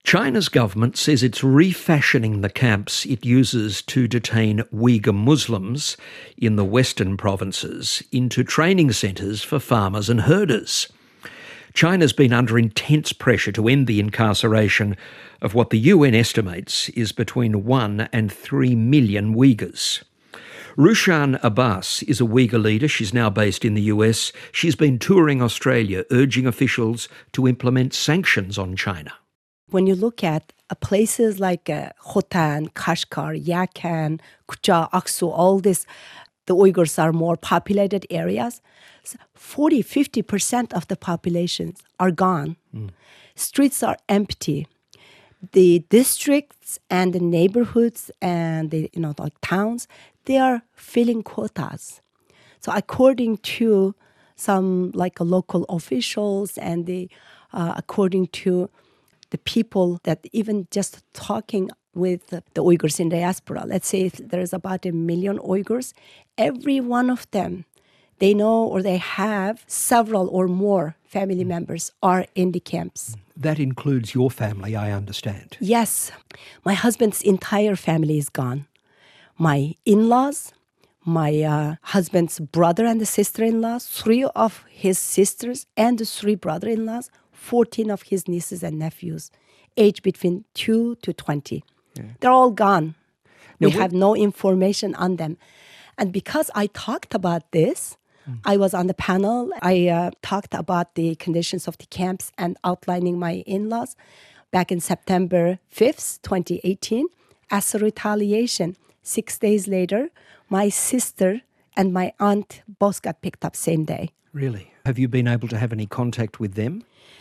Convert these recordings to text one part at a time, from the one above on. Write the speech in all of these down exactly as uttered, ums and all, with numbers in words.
China's government says it's refashioning the camps it uses to detain Uyghur Muslims in the western provinces into training centres for farmers and herders. China's been under intense pressure to end the incarceration of what the U N estimates is between one and three million Uyghurs. Rushan Abbas is a Uyghur leader. She's now based in the U S. She's been touring Australia, urging officials to implement sanctions on China. When you look at uh, places like uh, Khotan, Kashgar, Yakhan, Kucha, Aksu, all this, the Uyghurs are more populated areas. forty, fifty percent of the populations are gone. Mm. Streets are empty. The districts and the neighborhoods and the, you know, like towns, they are filling quotas. So according to some like uh, local officials and the, uh, according to the people that even just talking with the Uyghurs in diaspora, let's say there's about a million Uyghurs, every one of them, they know or they have several or more family members are in the camps. That includes your family, I understand. Yes. My husband's entire family is gone. My in-laws, my uh, husband's brother and the sister-in-laws, three of his sisters and the three brother-in-laws, fourteen of his nieces and nephews, aged between two to twenty. Yeah. They're all gone. Now, we what... have no information on them. And because I talked about this, mm. I was on the panel. I uh, talked about the conditions of the camps and outlining my in-laws back in September fifth, twenty eighteen. As a retaliation, six days later, my sister and my aunt both got picked up same day. Really? Have you been able to have any contact with them?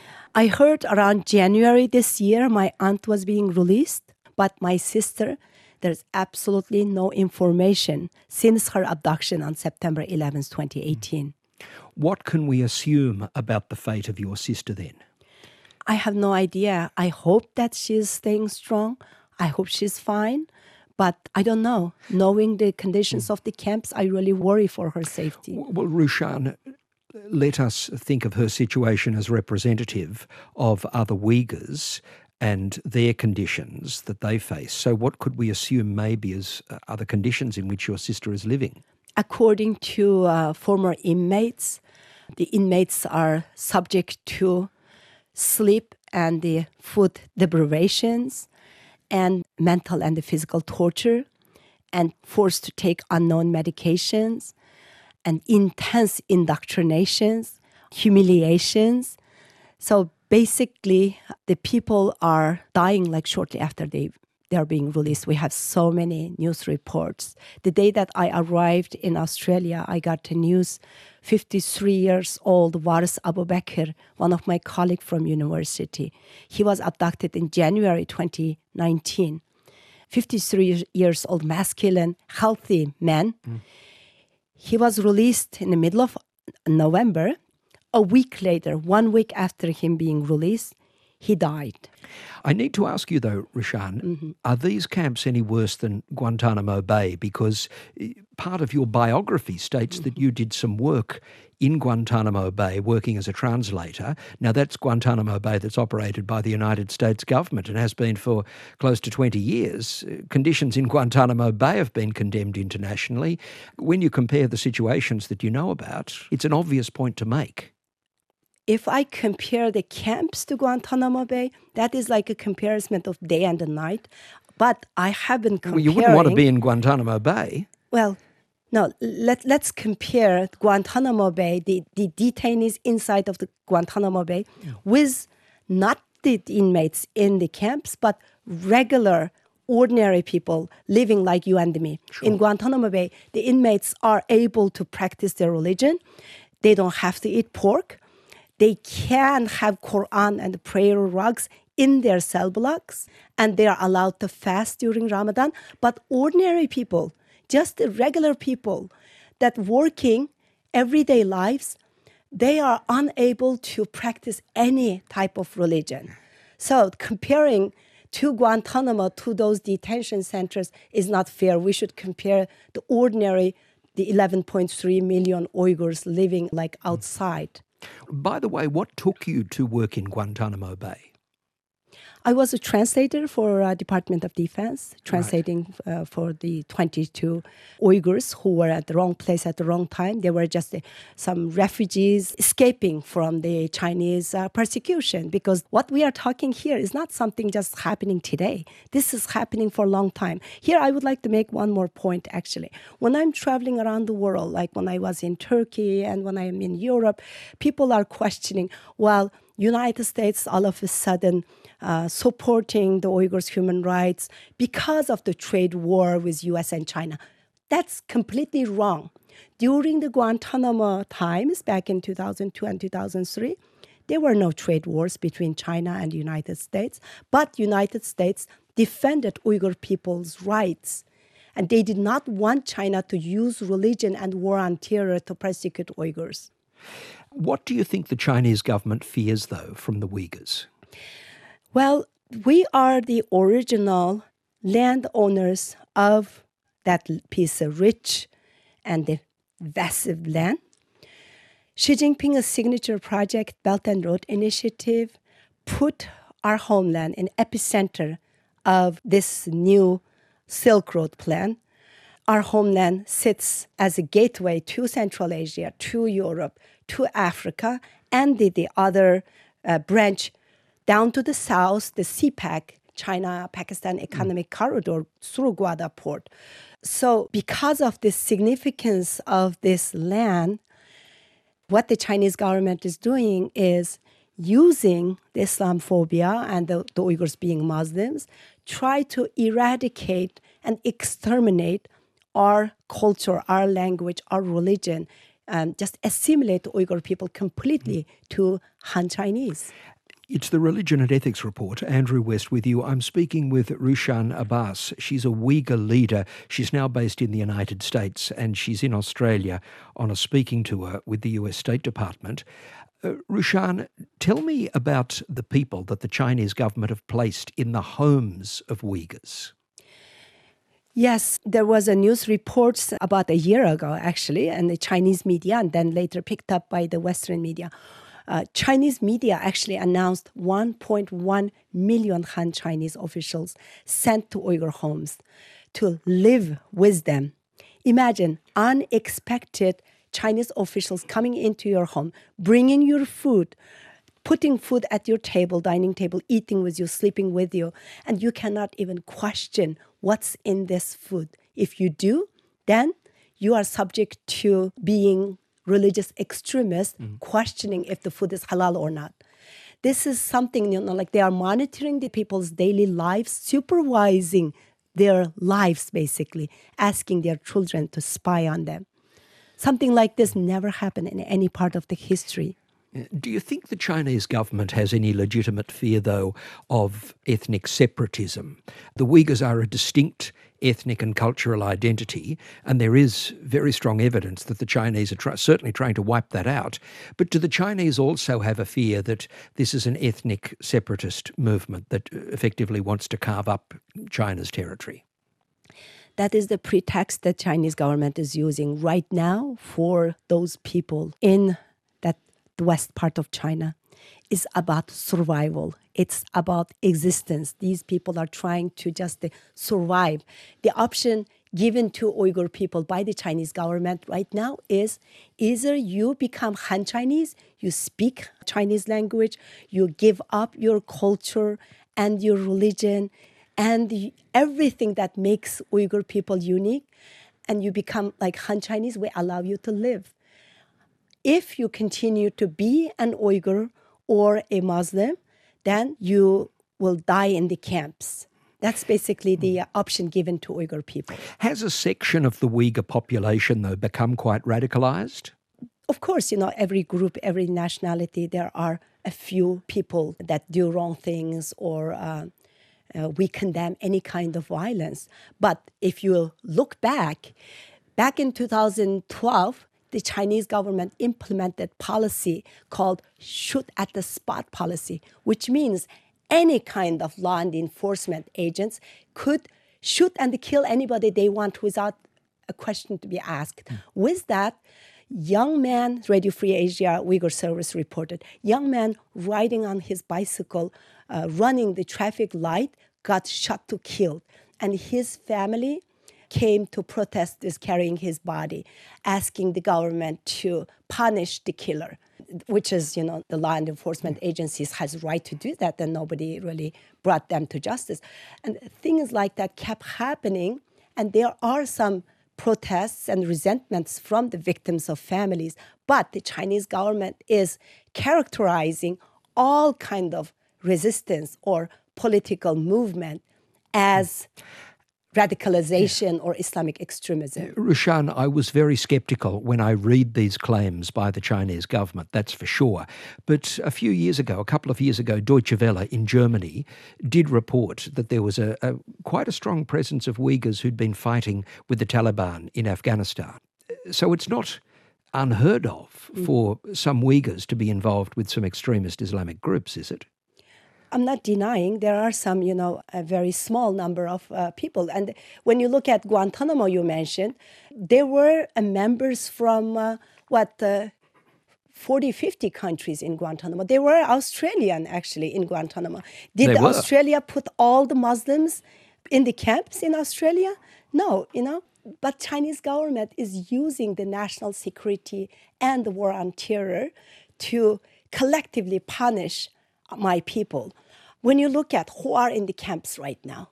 I heard around January this year, my aunt was being released, but my sister, there's absolutely no information since her abduction on September eleventh, twenty eighteen. What can we assume about the fate of your sister then? I have no idea. I hope that she's staying strong. I hope she's fine. But I don't know. Knowing the conditions of the camps, I really worry for her safety. Well, Rushan, let us think of her situation as representative of other Uyghurs and their conditions that they face. So what could we assume maybe as uh, other conditions in which your sister is living? According to uh, former inmates, the inmates are subject to sleep and the food deprivations and mental and the physical torture and forced to take unknown medications and intense indoctrinations, humiliations. So basically, the people are dying like shortly after they, they are being released. We have so many news reports. The day that I arrived in Australia, I got the news, fifty-three years old Waris Abu Bakr, one of my colleagues from university. He was abducted in January twenty nineteen. fifty-three years old, masculine, healthy man. Mm. He was released in the middle of November. A week later, one week after him being released, he died. I need to ask you though, Rushan, mm-hmm. are these camps any worse than Guantanamo Bay? Because part of your biography states mm-hmm. that you did some work in Guantanamo Bay working as a translator. Now that's Guantanamo Bay that's operated by the United States government and has been for close to twenty years. Conditions in Guantanamo Bay have been condemned internationally. When you compare the situations that you know about, it's an obvious point to make. If I compare the camps to Guantanamo Bay, that is like a comparison of day and the night. But I haven't compared. Well, you wouldn't want to be in Guantanamo Bay. Well, no, let, let's compare Guantanamo Bay, the, the detainees inside of the Guantanamo Bay, yeah. with not the inmates in the camps, but regular, ordinary people living like you and me. Sure. In Guantanamo Bay, the inmates are able to practice their religion. They don't have to eat pork. They can have Quran and prayer rugs in their cell blocks, and they are allowed to fast during Ramadan. But ordinary people, just the regular people that working everyday lives, they are unable to practice any type of religion. So comparing to Guantanamo, to those detention centers is not fair. We should compare the ordinary, the eleven point three million Uyghurs living like outside. By the way, what took you to work in Guantanamo Bay? I was a translator for uh, Department of Defense, Right. translating uh, for the twenty-two Uyghurs who were at the wrong place at the wrong time. They were just uh, some refugees escaping from the Chinese uh, persecution, because what we are talking here is not something just happening today. This is happening for a long time. Here, I would like to make one more point, actually. When I'm traveling around the world, like when I was in Turkey and when I'm in Europe, people are questioning, well, United States all of a sudden uh, supporting the Uyghurs' human rights because of the trade war with U S and China. That's completely wrong. During the Guantanamo times back in two thousand two and two thousand three, there were no trade wars between China and the United States, but United States defended Uyghur people's rights. And they did not want China to use religion and war on terror to persecute Uyghurs. What do you think the Chinese government fears, though, from the Uyghurs? Well, we are the original landowners of that piece of rich and the vast land. Xi Jinping's signature project, Belt and Road Initiative, put our homeland in epicenter of this new Silk Road plan. Our homeland sits as a gateway to Central Asia, to Europe, to Africa, and the, the other uh, branch down to the south, the C PEC, China-Pakistan Economic mm. Corridor, through Gwadar Port. So because of the significance of this land, what the Chinese government is doing is using the Islamophobia and the, the Uyghurs being Muslims, try to eradicate and exterminate our culture, our language, our religion, and just assimilate the Uyghur people completely to Han Chinese. It's the Religion and Ethics Report. Andrew West with you. I'm speaking with Rushan Abbas. She's a Uyghur leader. She's now based in the United States and she's in Australia on a speaking tour with the U S State Department. Uh, Rushan, tell me about the people that the Chinese government have placed in the homes of Uyghurs. Yes, there was a news report about a year ago, actually, and the Chinese media, and then later picked up by the Western media. Uh, Chinese media actually announced one point one million Han Chinese officials sent to Uyghur homes to live with them. Imagine unexpected Chinese officials coming into your home, bringing your food, putting food at your table, dining table, eating with you, sleeping with you, and you cannot even question what's in this food. If you do, then you are subject to being religious extremists, mm. questioning if the food is halal or not. This is something, you know, like they are monitoring the people's daily lives, supervising their lives, basically, asking their children to spy on them. Something like this never happened in any part of the history. Do you think the Chinese government has any legitimate fear, though, of ethnic separatism? The Uyghurs are a distinct ethnic and cultural identity, and there is very strong evidence that the Chinese are try- certainly trying to wipe that out. But do the Chinese also have a fear that this is an ethnic separatist movement that effectively wants to carve up China's territory? That is the pretext that Chinese government is using right now for those people in that west part of China. Is about survival. It's about existence. These people are trying to just uh, survive. The option given to Uyghur people by the Chinese government right now is either you become Han Chinese, you speak Chinese language, you give up your culture and your religion and the, everything that makes Uyghur people unique, and you become like Han Chinese, we allow you to live. If you continue to be an Uyghur or a Muslim, then you will die in the camps. That's basically the option given to Uyghur people. Has a section of the Uyghur population, though, become quite radicalized? Of course, you know, every group, every nationality, there are a few people that do wrong things or uh, uh, we condemn any kind of violence. But if you look back, back in two thousand twelve, the Chinese government implemented policy called shoot at the spot policy, which means any kind of law and enforcement agents could shoot and kill anybody they want without a question to be asked. Mm. With that, young man, Radio Free Asia Uyghur Service reported, young man riding on his bicycle uh, running the traffic light, got shot to killed. And his family came to protest this, carrying his body, asking the government to punish the killer, which is, you know, the law and enforcement agencies has right to do that, and nobody really brought them to justice. And things like that kept happening, and there are some protests and resentments from the victims of families, but the Chinese government is characterizing all kind of resistance or political movement as radicalization or Islamic extremism. Rushan, I was very sceptical when I read these claims by the Chinese government, that's for sure. But a few years ago, a couple of years ago, Deutsche Welle in Germany did report that there was a, a quite a strong presence of Uyghurs who'd been fighting with the Taliban in Afghanistan. So it's not unheard of for some Uyghurs to be involved with some extremist Islamic groups, is it? I'm not denying there are some, you know, a very small number of uh, people. And when you look at Guantanamo, you mentioned, there were uh, members from, uh, what, uh, forty, fifty countries in Guantanamo. They were Australian, actually, in Guantanamo. Did Australia put all the Muslims in the camps in Australia? No, you know. But Chinese government is using the national security and the war on terror to collectively punish my people. When you look at who are in the camps right now,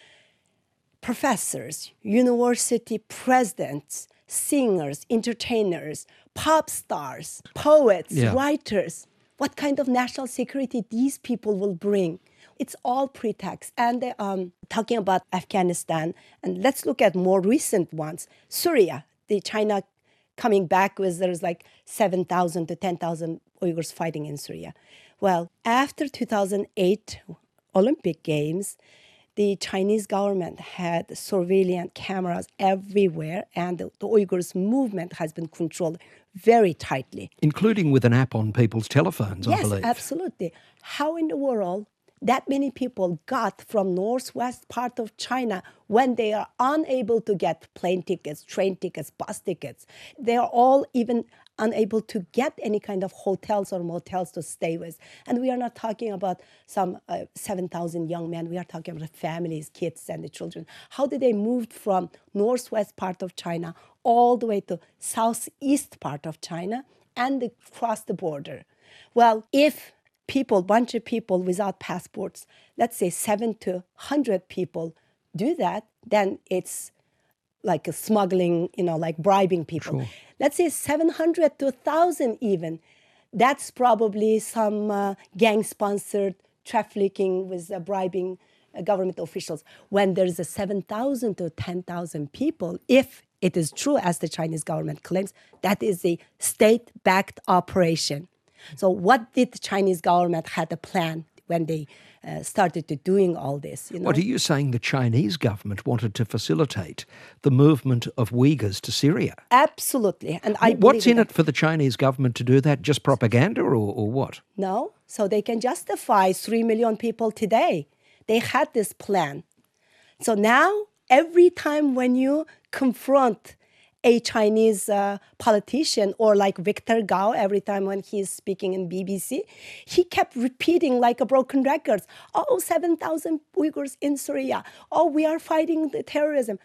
professors, university presidents, singers, entertainers, pop stars, poets, yeah. writers, what kind of national security these people will bring? It's all pretext. And um, talking about Afghanistan, and let's look at more recent ones. Syria, the China coming back with there's like seven thousand to ten thousand Uyghurs fighting in Syria. Well, after two thousand eight Olympic Games, the Chinese government had surveillance cameras everywhere, and the, the Uyghurs' movement has been controlled very tightly. Including with an app on people's telephones, yes, I believe. Yes, absolutely. How in the world that many people got from northwest part of China when they are unable to get plane tickets, train tickets, bus tickets? They are all even unable to get any kind of hotels or motels to stay with. And we are not talking about some uh, seven thousand young men. We are talking about families, kids, and the children. How did they move from northwest part of China all the way to southeast part of China and across the border? Well, if people, bunch of people without passports, let's say seven to one hundred people do that, then it's like a smuggling, you know, like bribing people. Sure. Let's say seven hundred to one thousand even. That's probably some uh, gang-sponsored trafficking with uh, bribing uh, government officials. When there's a seven thousand to ten thousand people, if it is true, as the Chinese government claims, that is a state-backed operation. So what did the Chinese government had a plan when they uh, started to doing all this? You know? What are you saying the Chinese government wanted to facilitate the movement of Uyghurs to Syria? Absolutely. And I What's in that. it for the Chinese government to do that? Just propaganda or, or what? No. So they can justify three million people today. They had this plan. So now, every time when you confront a Chinese uh, politician, or like Victor Gao, every time when he's speaking in B B C, he kept repeating like a broken record, oh, seven thousand Uyghurs in Syria. Oh, we are fighting the terrorism.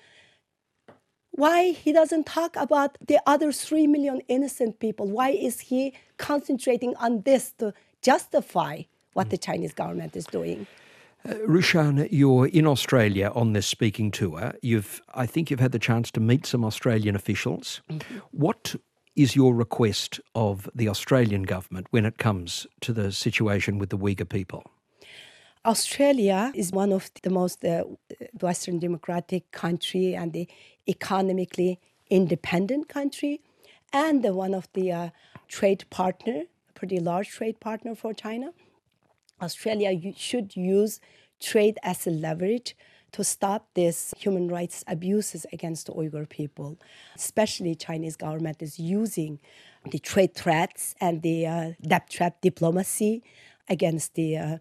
Why he doesn't talk about the other three million innocent people? Why is he concentrating on this to justify what the Chinese government is doing? Uh, Rushan, you're in Australia on this speaking tour. You've, I think you've had the chance to meet some Australian officials. Mm-hmm. What is your request of the Australian government when it comes to the situation with the Uyghur people? Australia is one of the most uh, Western democratic country and the economically independent country, and the one of the uh, trade partner, pretty large trade partner for China. Australia should use trade as a leverage to stop this human rights abuses against the Uyghur people. Especially Chinese government is using the trade threats and the uh, debt trap diplomacy against the uh,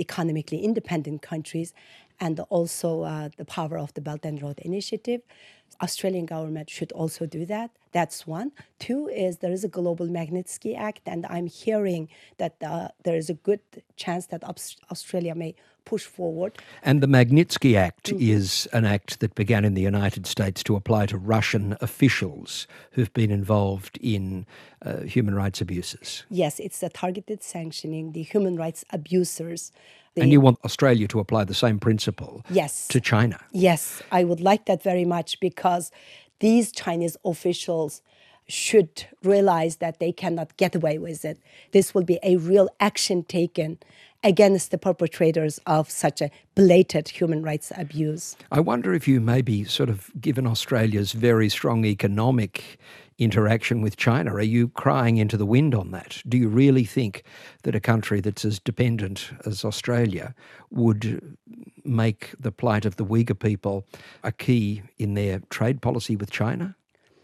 economically independent countries, and also uh, the power of the Belt and Road Initiative. Australian government should also do that. That's one. Two is there is a Global Magnitsky Act, and I'm hearing that uh, there is a good chance that Aus- Australia may push forward. And the Magnitsky Act mm-hmm. is an act that began in the United States to apply to Russian officials who've been involved in uh, human rights abuses. Yes, it's a targeted sanctioning the human rights abusers. The, and you want Australia to apply the same principle yes. to China? Yes, I would like that very much, because these Chinese officials should realize that they cannot get away with it. This will be a real action taken against the perpetrators of such a blatant human rights abuse. I wonder if you maybe sort of, given Australia's very strong economic interaction with China, are you crying into the wind on that? Do you really think that a country that's as dependent as Australia would make the plight of the Uyghur people a key in their trade policy with China?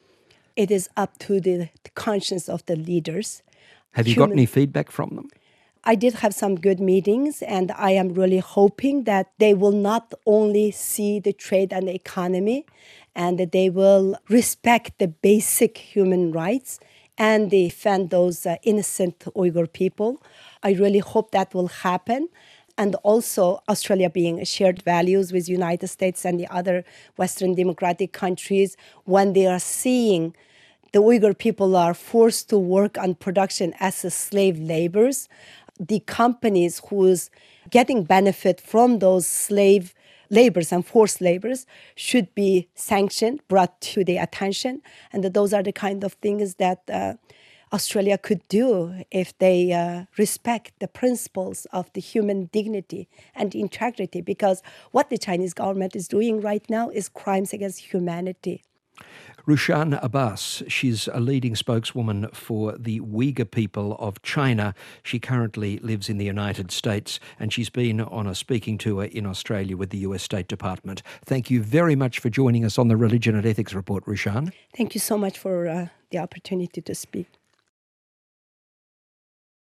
It is up to the conscience of the leaders. Have you Human- got any feedback from them? I did have some good meetings, and I am really hoping that they will not only see the trade and the economy, and that they will respect the basic human rights and defend those uh, innocent Uyghur people. I really hope that will happen. And also Australia being shared values with United States and the other Western democratic countries, when they are seeing the Uyghur people are forced to work on production as slave laborers, the companies who's getting benefit from those slave labors and forced labors should be sanctioned, brought to their attention. And that those are the kind of things that uh, Australia could do if they uh, respect the principles of the human dignity and integrity. Because what the Chinese government is doing right now is crimes against humanity. Rushan Abbas, she's a leading spokeswoman for the Uyghur people of China. She currently lives in the United States, and she's been on a speaking tour in Australia with the U S State Department. Thank you very much for joining us on the Religion and Ethics Report, Rushan. Thank you so much for uh, the opportunity to speak.